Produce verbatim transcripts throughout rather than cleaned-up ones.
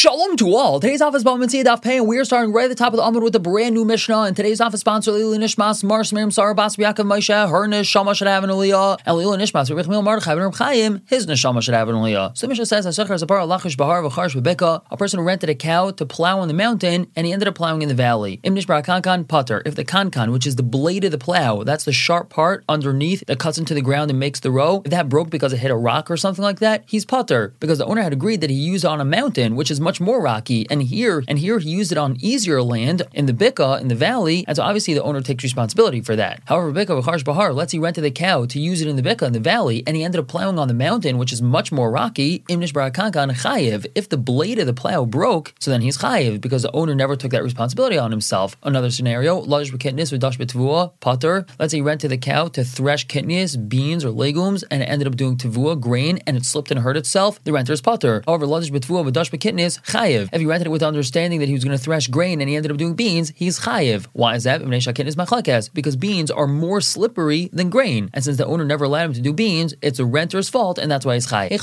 Shalom to all. Today's office Bava Metzia Daf Pei, and we are starting right at the top of the Amud with a brand new Mishnah. And today's office sponsor Lili Nishmas Mars Miriam Sarah Bas Yaakov Moshe her Neshama should have an Aliyah, and Lili Nishmas Rabbi Chmil Mordechai Ben Reb Chaim his Neshama should have an Aliyah. So the Mishnah says Asachar Zapar Lachish Bahar V'Charsh Bebeka, a person who rented a cow to plow on the mountain, and he ended up plowing in the valley. Im Nishbar Kankan Pater. If the Kankan, which is the blade of the plow, that's the sharp part underneath that cuts into the ground and makes the row, if that broke because it hit a rock or something like that, he's Pater, because the owner had agreed that he used it on a mountain, which is much more rocky, and here and here he used it on easier land in the Bika, in the valley, and so obviously the owner takes responsibility for that. However, Bika V'Charsh Bahar, let's say he rented the cow to use it in the Bika, in the valley, and he ended up plowing on the mountain, which is much more rocky. Im Nishbar Kankan Chayiv. If the blade of the plow broke, so then he's Chayiv, because the owner never took that responsibility on himself. Another scenario, Lajish B'Kitnis V'Dash B'Tvua Pater. Let's say he rented the cow to thresh kitnis, beans or legumes, and it ended up doing Tvua, grain, and it slipped and hurt itself. The renter is Pater. However, Lajish B'Tvua V'Dash B'Kitnis Chayiv. If he rented it with the understanding that he was going to thresh grain and he ended up doing beans, he's chayiv. Why is that? Because beans are more slippery than grain, and since the owner never allowed him to do beans, it's a renter's fault, and that's why he's chayiv.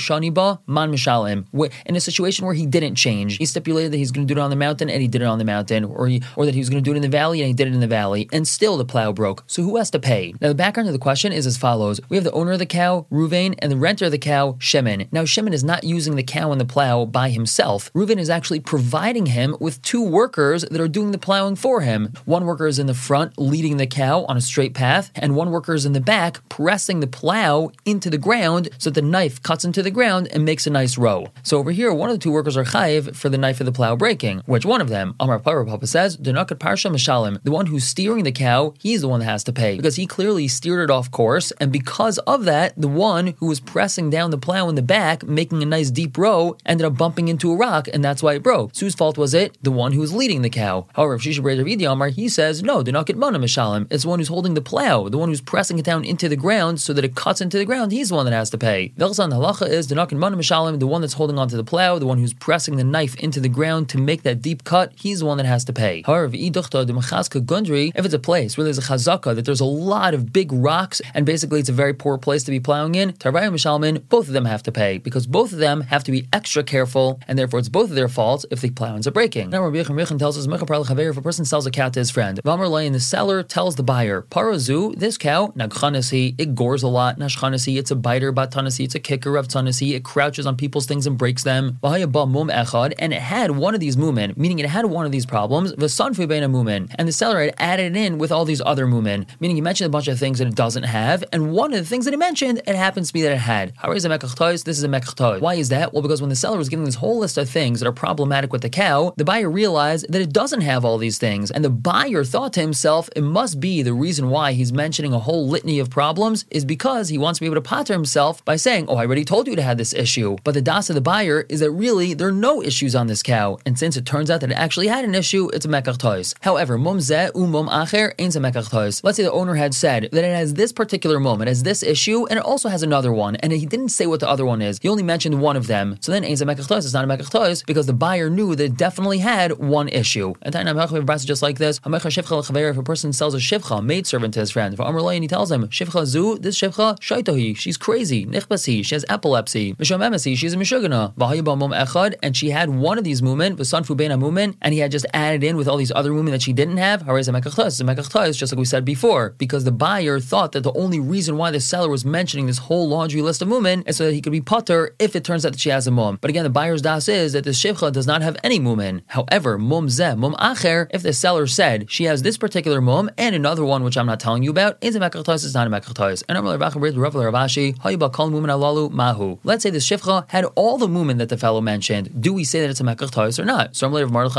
In a situation where he didn't change, he stipulated that he's going to do it on the mountain, and he did it on the mountain, or he, or that he was going to do it in the valley, and he did it in the valley, and still the plow broke. So who has to pay? Now the background of the question is as follows: we have the owner of the cow, Ruvain, and the renter of the cow, Shimon. Now Shimon is not using the cow and the plow by himself. Ruvain is actually providing him with two workers that are doing the plowing for him. One worker is in the front leading the cow on a straight path, and one worker is in the back pressing the plow into the ground so that the knife cuts into the ground and makes a nice row. So over here, one of the two workers are chayiv for the knife of the plow breaking. Which one of them? Amar Papa says, Denakat Parsha Mishalim. The one who's steering the cow, he's the one that has to pay, because he clearly steered it off course, and because of that, the one who was pressing down the plow in the back, making a nice deep row, ended up bumping into a rock, and that's why it broke. So whose fault was it? The one who was leading the cow. However, if Shisha Brei Ravidi Amar, he says, no, do not get mana mishalim. It's the one who's holding the plow, the one who's pressing it down into the ground so that it cuts into the ground. He's the one that has to pay. Velsan halacha is do not get mana mishalim. The one that's holding onto the plow, the one who's pressing the knife into the ground to make that deep cut, he's the one that has to pay. However, if it's a place where there's a chazaka, that there's a lot of big rocks, and basically it's a very poor place to be plowing in, Tarvaya mishalmin, both of them have to pay, because both of them have to be extra careful, and therefore it's both of their faults if the plow ends up breaking. Now Rabbi Yechon tells us, if a person sells a cow to his friend, and the seller tells the buyer, Parazu, this cow, nagchanasi, it gores a lot, nashchanasi, it's a biter, batanasi, it's a kicker of tanasi, it crouches on people's things and breaks them, and it had one of these mumen, meaning it had one of these problems, and the seller had added in with all these other mumen, meaning he mentioned a bunch of things that it doesn't have, and one of the things that he mentioned, it happens to be that it had. How is a mekach? This is a mekach. Why is that? Well, because when the seller was giving this whole list of things that are problematic with the cow, the buyer realized that it doesn't have all these things, and the buyer thought to himself, it must be the reason why he's mentioning a whole litany of problems is because he wants to be able to pater himself by saying, oh, I already told you to have this issue. But the das of the buyer is that really there are no issues on this cow, and since it turns out that it actually had an issue, it's a mekach tois. However, mum zeh u mum acher ain't a mekach tois. Let's say the owner had said that it has this particular mum, it has this issue, and it also has another one, and he didn't say what the other one is. He only mentioned one of them. So then ain't a mekach tois. It's not a mekach tois because the buyer knew that it definitely had one issue. And just like this, if a person sells a shivcha, maidservant to his friend, and he tells him, shivcha zu, this shivcha, shaitohi, she's crazy, nichbasi, she has epilepsy, mishomemasi, she's a mishugana, and she had one of these mumen, v'sanfu bein mumen, and he had just added in with all these other mumen that she didn't have. It's a mekach, just like we said before, because the buyer thought that the only reason why the seller was mentioning this whole laundry list of mumen is so that he could be putter if it turns out that she has a mum. But again, the buyer's das is that the shivcha does not have any mumen. However, mum zeh, mum acher, if the seller said she has this particular mum and another one which I'm not telling you about, is a mekach tois, it's not a mekach tois. And mahu. Let's say the shivcha had all the mumen that the fellow mentioned. Do we say that it's a mekach tois or not? So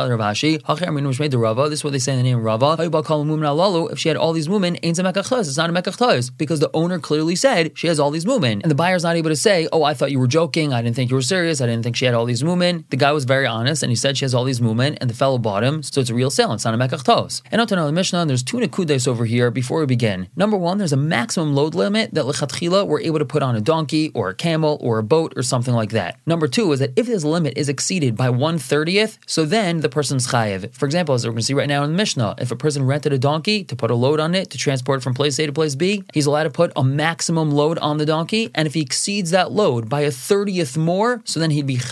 this is what they say in the name of Rava. If she had all these mumen, ain't a mekach tois, it's not a mekach tois, because the owner clearly said she has all these mumen, and the buyer's not able to say, oh, I thought you were joking, I didn't think you were serious, I didn't think she had all these mumen. The guy was very honest, and he said she has all these mumen, and the fellow bought him, so it's a real sale, it's not a mekach tois. And on the Mishnah, there's two nekudes over here before we begin. Number one, there's a maximum load limit that lechatchila we're able to put on a donkey, or a camel, or a boat, or something like that. Number two is that if this limit is exceeded by one thirtieth, so then the person's chayiv. For example, as we're going to see right now in the Mishnah, if a person rented a donkey to put a load on it to transport from place A to place B, he's allowed to put a maximum load on the donkey, and if he exceeds that load by a thirtieth more, so then he'd be chayiv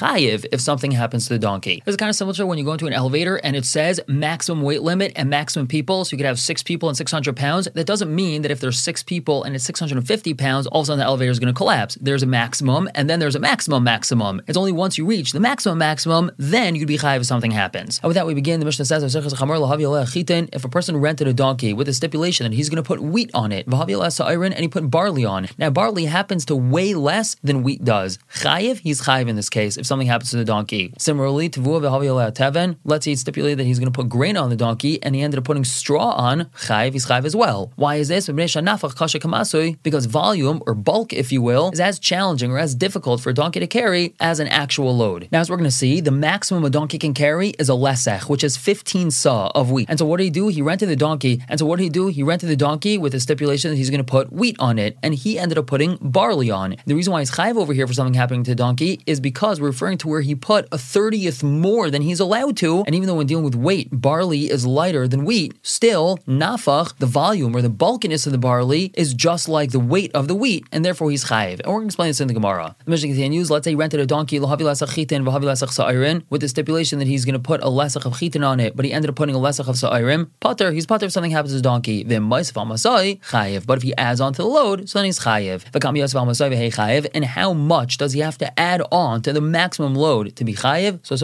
if something happens to the donkey. It's kind of similar to when you go into an elevator and it says maximum weight limit and maximum people, so you could have six people and six hundred pounds. That doesn't mean that if there's six people and it's six hundred fifty pounds, all of a sudden the elevator is going to collapse. There's a maximum, and then there's a maximum maximum. It's only once you reach the maximum maximum, then you'd be chayiv if something happens. And with that, we begin. The Mishnah says, if a person rented a donkey with a stipulation that he's going to put wheat on it, and he put barley on. Now, barley happens to weigh less than wheat does. Chayiv, he's chayiv in this case if something happens to the donkey. Similarly, let's say he stipulated that he's going to put grain on the donkey, and he ended up putting straw on. Chayiv, he's chayiv as well. Why is this? Because volume, or bulk, if you will, is as challenging or as difficult for a donkey to carry as an actual load. Now, as we're going to see, the maximum a donkey can carry is a lesech, which is fifteen saw of wheat. And so what did he do? He rented the donkey. And so what did he do? He rented the donkey with the stipulation that he's going to put wheat on it, and he ended up putting barley on. The reason why he's chayiv over here for something happening to the donkey is because we're referring to where he put a thirtieth more than he's allowed to. And even though when dealing with weight, barley is lighter than wheat, still, nafach, the volume or the bulkiness of the barley, is just like the weight of the wheat, and therefore he's chayiv. And we're going to explain this in the Gemara. The Mishnah continues, let's say he rented a donkey with the stipulation that he's going to put a lesach of chitin on it, but he ended up putting a lesach of sa'irim. Pater, he's pater if something happens to his donkey. Chayiv. But if he adds on to the load, so then he's chayiv. And how much does he have to add on to the maximum load to be chayiv? So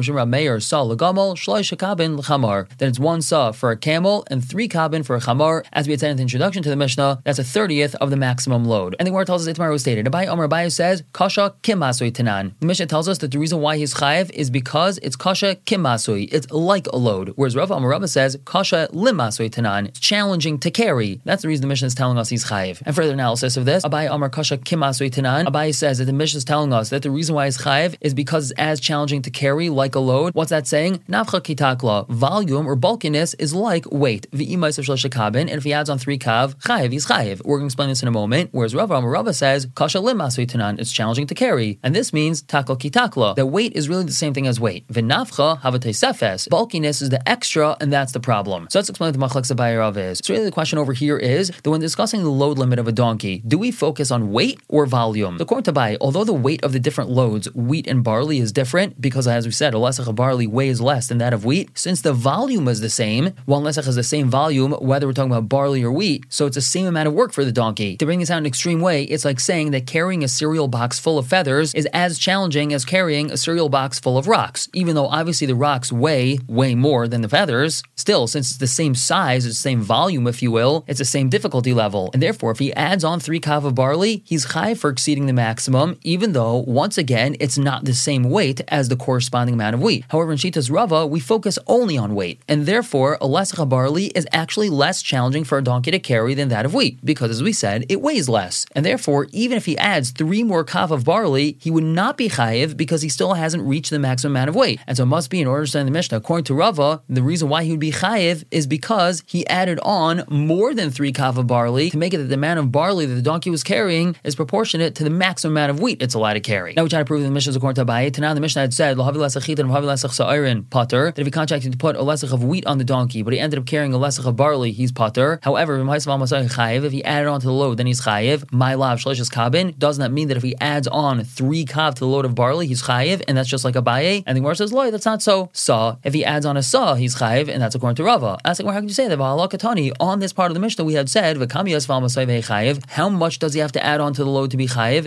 then it's one saw for a camel and three kabin for a chamar. As we had said in the introduction to the Mishnah, that's a thirtieth of the maximum load. And the Gemara tells us Itmar was stated. Abai Amar Abai says, Kasha kim masui tanan. The Mishnah tells us that the reason why he's chayiv is because it's kasha kim masui. It's like a load. Whereas Rav Amar Rabba says, Kasha lim masui tanan. It's challenging to carry. That's the reason the Mishnah is telling us he's chayiv. And further analysis of this, Abai Amar Kasha kim masui tanan. Abai says that the Mishnah is telling us that the reason why he's chayiv is because it's as challenging to carry like a load. What's that saying? Nafcha kitakla. Volume or bulkiness is like weight. And if he adds on three kav, chayiv, he's chayiv. We're going to explain this in a moment. Whereas Rav Amar Rabba says, Kasha lim masui tanan. It's challenging to carry. And this means takla kitakla. That weight is really the same thing as weight. V'nafcha havatei sefes. Bulkiness is the extra, and that's the problem. So let's explain what the machlekes Abai Rav is. So really the question over here is that when discussing the load limit of a donkey, do we focus on weight or volume? So according to Abai, although the weight of the different loads, wheat and barley, is different, because as we said, a lesach of barley weighs less than that of wheat, since the volume is the same, one lesach has the same volume, whether we're talking about barley or wheat, so it's the same amount of work for the donkey. To bring this out in an extreme way, it's like saying that carrying a cereal box full of feathers is as challenging as carrying a cereal box full of rocks. Even though obviously the rocks weigh way more than the feathers, still, since it's the same size, it's the same volume, if you will, it's the same difficulty level. And therefore, if he adds on three kav of barley, he's chayiv for exceeding the maximum, even though, once again, it's not the same weight as the corresponding amount of wheat. However, in Shitas Rava, we focus only on weight, and therefore, a lesach of barley is actually less challenging for a donkey to carry than that of wheat, because as we said, it weighs less. And therefore, even if he adds three more kav of barley, he would not be chayiv because he still hasn't reached the maximum amount of weight. And so it must be, in order to understand the Mishnah, according to Rava, the reason why he would be chayiv is because he added on more than three kav of barley to make it that the amount of barley that the donkey was carrying is proportionate to the maximum amount of wheat it's allowed to carry. Now we try to prove that the Mishnah is according to Abai. Tanan, the Mishnah had said, pater, that if he contracted to put a lesach of wheat on the donkey, but he ended up carrying a lesach of barley, he's pater. However, if he added on to the load, then he's chayiv. My lav shleishas kabin. Doesn't that mean that if he adds on three kav to the load of barley, he's chayiv, and that's just like Abaye? And the Gemara says, loy, that's not so. Saw. If he adds on a saw, he's chayiv, and that's according to Rava. Asking, how can you say that? On this part of the Mishnah, we had said, how much does he have to add on to the load to be chayiv?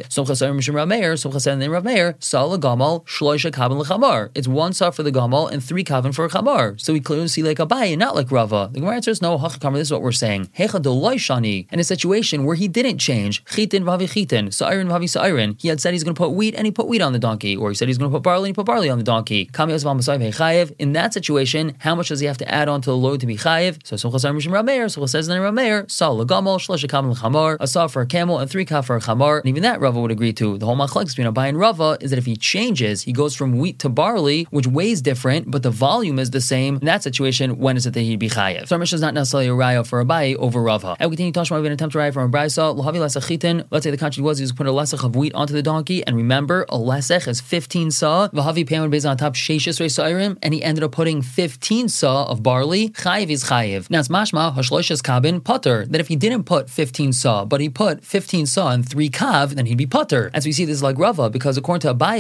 It's one saw for the gamal and three kavin for a chamar. So we clearly see like Abaye, not like Rava. The Gemara answers, no, this is what we're saying. In a situation where he didn't change, chitin vavi chitin, sa'irin vavi sa'irin, he had said he's going to put wheat and he put wheat on the donkey, or he said he's going to put barley and he put barley on the donkey. In that situation, how much does he have to add on to the load to be chayiv? So Sumcha says in Rameir, sa l'gamal, shlosh kavin l'chamar, a saw for a camel and three kav for a chamar. And even that Rava would agree to. The whole machlekes between Abai and Rava is that if he changes, he goes from wheat to barley, which weighs different, but the volume is the same. In that situation, when is it that he'd be chayiv? So our Mishnah is not necessarily a raya for Abai over Rava. And we continue to talk about an attempt to raya from a brayso. L'havi lesach chitin. Let's say the contract was he was put a lesach of wheat onto the donkey, and remember, a lesach is fifteen saw. V'havi payment based on top sheishes reisairim, and he ended up putting fifteen saw of barley. Chayiv is chayiv. Now it's mashma hashloishes kabin putter. That if he didn't put fifteen saw, but he put fifteen saw and three kav, then he'd be putter. As we see, this is like Rava, because according to Abaye, if he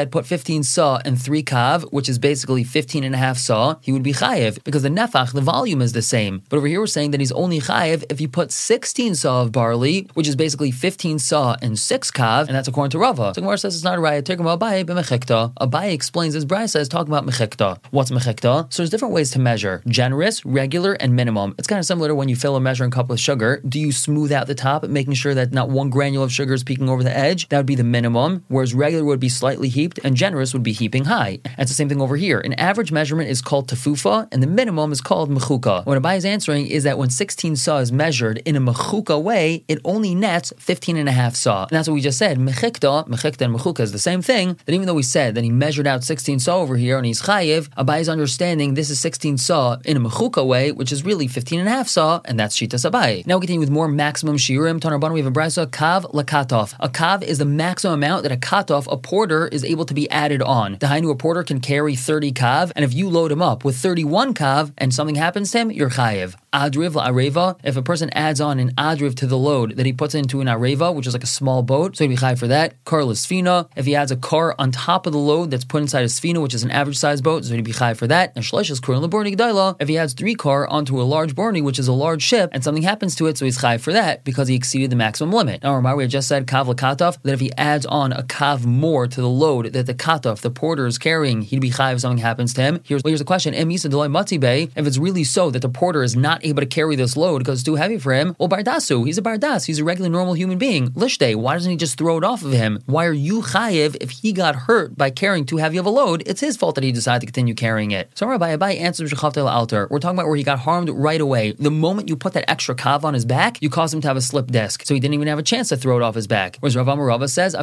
had put fifteen saw and three kav, which is basically fifteen and a half saw, he would be chayiv because the nefach, the volume is the same. But over here we're saying that he's only chayiv if you put sixteen saw of barley, which is basically fifteen saw and six kav, and that's according to Rava. So Gemara says it's not a raya. Talking about Abaye b'mechikta. Abaye explains his brisa is talking about mechikta. What's mechikta? So there's different ways to measure: generous, regular, and minimum. It's kind of similar to when you fill a measuring cup with sugar. Do you smooth out the top, making sure that not one granule of sugar is peeking over the edge? That would be the minimum, whereas regular would be slightly heaped, and generous would be heaping high. And it's the same thing over here. An average measurement is called tefufa, and the minimum is called mechuka. What Abaye is answering is that when sixteen saw is measured in a mechuka way, it only nets fifteen and a half saw. And that's what we just said. Mechikta, mechikta and mechuka is the same thing. That even though we said that he measured out sixteen saw over here and he's chayiv, Abaye is understanding this is sixteen saw in a mechuka way, which is really fifteen and a half saw, and that's shitas Abaye. Now we continue with more maximum shiurim. Tanarbana, we have a brisa, kav lakatof. A kav is the maximum amount that a katof, a porter, is able to be added on. The hainu, a porter can carry thirty kav, and if you load him up with thirty-one kav and something happens to him, you're chayiv. Adriv la'areva, if a person adds on an adriv to the load that he puts into an areva, which is like a small boat, so he'd be chayiv for that. Kar l'sfina, if he adds a car on top of the load that's put inside a sfina, which is an average size boat, so he'd be chayiv for that. And shlesh is kurin l'borni g'dayla, if he adds three car onto a large borni, which is a large ship, and something happens to it, so he's chayiv for that because he exceeded the maximum limit. Now remember, we had just said kav l'kataf, that if he adds on a kav more to the load that the kataf, the porter, is carrying, he'd be chayiv if something happens to him. Here's, here's the question: Em yisa delay matzi bay, if it's really so that the porter is not able to carry this load because it's too heavy for him, well, bardasu, he's a bardas, he's a regular normal human being. Lishtei, why doesn't he just throw it off of him? Why are you chayiv if he got hurt by carrying too heavy of a load? It's his fault that he decided to continue carrying it. So Rabbi Abaye answers Shechavtel altar. We're talking about where he got harmed right away. The moment you put that extra kav on his back, you caused him to have a slip disc, so he didn't even have a chance to throw it off his back. Whereas Rav Amar Rava says,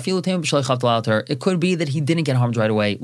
it could be that he didn't get harmed right away.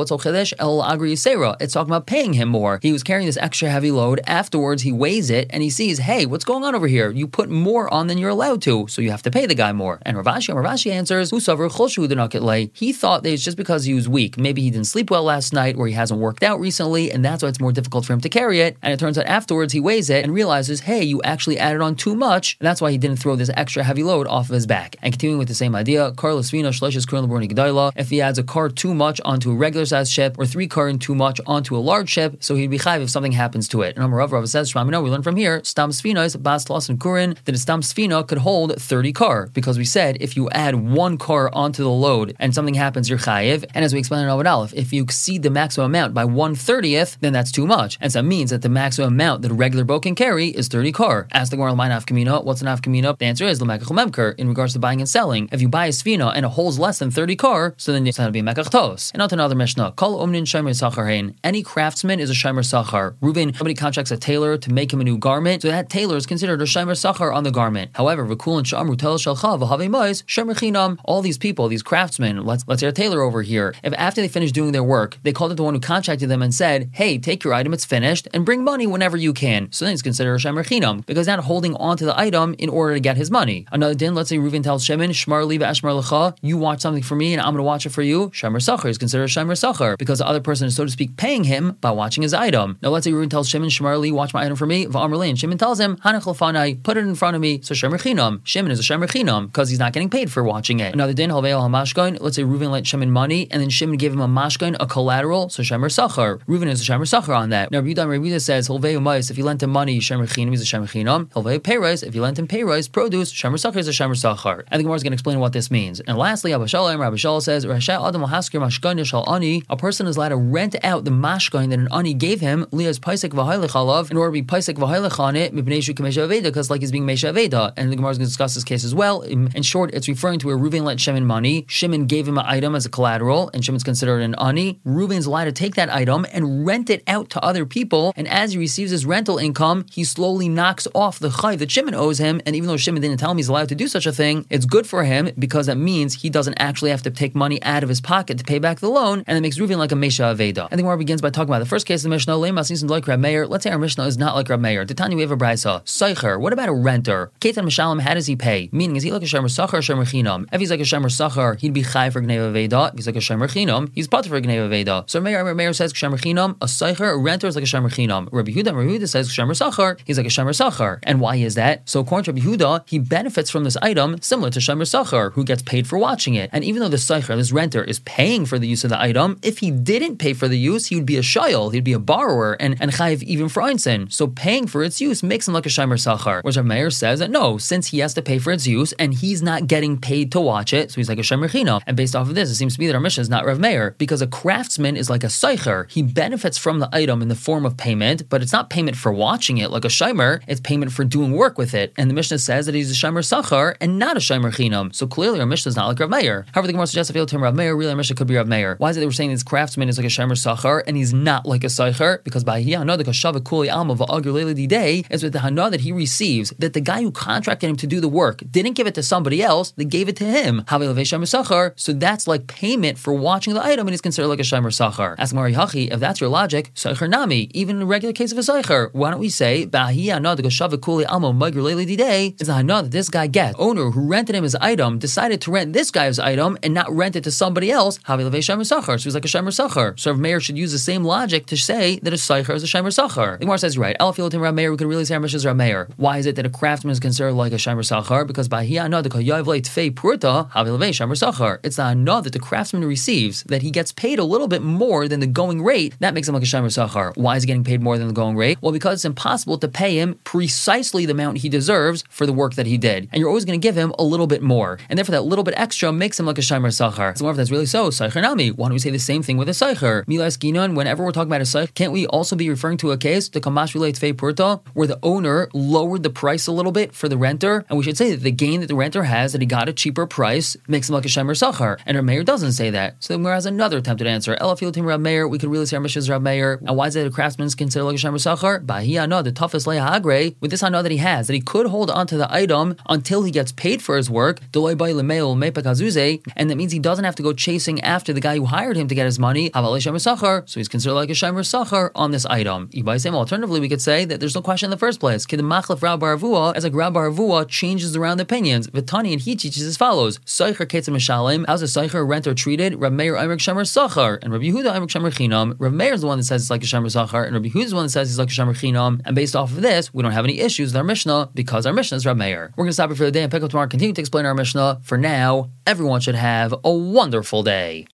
It's talking about paying him more. He was carrying this extra heavy load. Afterwards, he weighs it and he sees, hey, what's going on over here? You put more on than you're allowed to, so you have to pay the guy more. And Rav Ashi, Rav Ashi answers, he thought that it's just because he was weak. Maybe he didn't sleep well last night, or he hasn't worked out recently, and that's why it's more difficult for him to carry it. And it turns out afterwards he weighs it and realizes, hey, you actually added on too much, and that's why he didn't throw this extra heavy load off of his back. And continuing with the same idea, if he adds a car too much onto a regular sized ship, or three car too much onto a large ship, so he'd be chayiv if something happens to it. And Amar Rav Rav says, we learn from here, stam sfina is bas tlas and kurin, that a stam sfina could hold thirty car, because we said if you add one car onto the load and something happens, you're chayiv. And as we explained in Avad Aleph, if you exceed the maximum amount by one thirtieth, then that's too much. And so that means that the maximum amount that a regular boat can carry is thirty car. Ask the Gemara, my nafkamina, what's an nafkamina? The answer is l'mekach memker, in regards to buying and selling. If you buy a sfina and it holds less than thirty car, so then it's going to be mekach tos. And not another Mishnah. Kol omnin shomer sachar hein. Any craftsman is a shomer sachar. Reuven, somebody contracts a tailor to make him a new garment, so that tailor is considered a shomer sachar on the garment. However, v'kul and shamru tel shalcha v'havei mais shomer chinam. All these people, these craftsmen, let's let's say a tailor over here, if after they finish doing their work, they called up the one who contracted them and said, hey, take your item, it's finished, and bring money whenever you can. So then it's considered a shomer chinam, because not holding on to the item in order to get his money. Another din, let's say Reuven tells Shimon, shmar li v'ashmar lecha, you watch something for me and I'm going to watch it for you. Shomer sachar is considered a shomer sachar, because the other person is, so to speak, paying him by watching his item. Now let's say Reuven tells Shimon, shmar li, watch my item for me, v'amar li, and Shimon tells him, hanach lefanai, put it in front of me, so shomer chinam. Shimon is a shomer chinam, because he's not getting paid for watching it. Another din, halvei al hamashkain, let's say Reuven lent Shimon money, and then Shimon gave him a mashkain, a collateral, so shomer sachar. Reuven is a shomer sachar on that. Now Rabbi Yehuda says, halvei umais, if you lent him money, shomer chinam, he's a shomer chinam. Halvei peiros, if you lent him peiros, produce, shomer sachar is a shomer sachar. I think Gemara is going to explain what this means. And lastly, Abba Shalom, Rabbi Shalom says, a person is allowed to rent out the mashkain that an ani gave him, lias paisek v'hailech alav, in order to be paisek v'hailech on it, because like he's being Mesha Aveda. And the Gemara is going to discuss this case as well. In, in short, it's referring to where Reuven lent Shimon money. Shimon gave him an item as a collateral, and Shimon's considered an ani. Reuven's allowed to take that item and rent it out to other people, and as he receives his rental income, he slowly knocks off the chayv that Shimon owes him, and even though Shimon didn't tell him he's allowed to do such a thing, it's good for him, because that means he doesn't actually have to take money out of his pocket to pay back the loan, and it makes Reuven like a Mesha Aveda. I think Gemara begins by talking about the first case of the Mishnah, Lema Sisim like Rab Meir. Let's say our Mishnah is not like Rab Meir. The Tanya we have a brisa. Seicher. What about a renter? Ketan Mishalim, how does he pay? Meaning, is he like a Shemer Sachar or Shemer Chinam? If he's like a Shemer Sachar, he'd be Chai for Gneva Veda. If he's like a Shemer Chinam, he's Pater for Gneva Veda. So Meir, Meir says Shemer Chinam, a Seicher, a renter is like a Shemer Chinam. Rabbi Yehuda, Rabbi Yehuda says Shemer Sachar, he's like a Shemer Sachar. And why is that? So according to Rabbi Yehuda, he benefits from this item similar to Shemer Sachar, who gets paid for watching it. And even though the Seicher, this renter, is paying for the use of the item, if he didn't pay for the use, he would be a shayel, he'd be a borrower, and, and chayiv even for einstein. So paying for its use makes him like a Shemer Sachar. Which Rav Meir says that no, since he has to pay for its use, and he's not getting paid to watch it, so he's like a Shemer Chinam. And based off of this, it seems to be that our Mishnah is not Rav Meir, because a craftsman is like a Seicher. He benefits from the item in the form of payment, but it's not payment for watching it like a Shemer, it's payment for doing work with it. And the Mishnah says that he's a Shemer Sachar and not a Shemer Chinam. So clearly our Mishnah is not like Rav Meir. However, the Gemara suggests if you term Rav Meir, really our Mishnah could be Rav Meir. Why is it that we're saying this craftsman is like a Shemer Sachar and he's not like a Seicher? Because by Hiyana the Kashav Kuli Alma Va'agur Leili Day is with the Hana that he receives, that the guy who contracted him to do the work didn't give it to somebody else, they gave it to him. So that's like payment for watching the item and he's considered like a Shemer Sachar. Ask Mari Hachi, if that's your logic, Seicher Nami, even in a regular case of a Seicher, why don't we say Bahiyana the Kashav Kuli Alma Va'agur Leili Day is the Hana that this guy gets. Owner who rented him his item decided to rent this guy's item and not rent it to somebody else. So he's like a Shemer Sachar. So Rav Meir should use the same logic to say that a Seicher is a Shemer Sachar. The Gemara says, right, Elafilatim Rav Meir, we could really say our Mishnah is Rav Meir. Why is it that a craftsman is considered like a Shemer Sachar? Because by Hiyana the Kayav Le Tfei Purta Havilve Shemer Sachar. It's the Hana that the craftsman receives, that he gets paid a little bit more than the going rate. That makes him like a Shemer Sachar. Why is he getting paid more than the going rate? Well, because it's impossible to pay him precisely the amount he deserves for the work that he did. And you're always going to give him a little bit more. And therefore that little bit extra makes him like a Shemer Sachar. So if that's really so, Seicher Nami, why don't we say the same thing with a Seicher? Milas Ginon, whenever we're talking about a Seicher, can't we also be referring to a case, the Kamash Relate Fei Purta, where the owner lowered the price a little bit for the renter? And we should say that the gain that the renter has, that he got a cheaper price, makes him like a Shemer Sachar. And Rav Meir doesn't say that. So the Gemara has another attempted answer. Elafilatim Rav Meir, we could really say our Mishnah is Rav Meir. And why is it a craftsman is considered like a Shemer Sachar? Bahi Hana, the toughest Leia Hagre, with this Hana that he has, that he could hold onto the item until he gets paid for his work, and that means he doesn't have to go chasing after the guy who hired him to get his money. So he's considered like a Shemer Sachar on this item. Alternatively, we could say that there's no question in the first place. As like Rab Bar Avua changes around the opinions. Vitani, and he teaches as follows: Seicher Ketzim Mishalim. How's a Seicher renter treated? Rav Meir Ayrik Shemer Sachar, and Rabbi Yehuda Ayrik Shemer Chinam. Rav Meir is the one that says it's like a Shemer Sachar, and Rabbi Yehuda is the one that says he's like a Shemer Chinam. And based off of this, we don't have any issues with our Mishnah because our Mishnah is Rav Meir. We're going to stop it for the day and pick up tomorrow. Continue to explain our Mishnah. For now, everyone should have a wonderful day.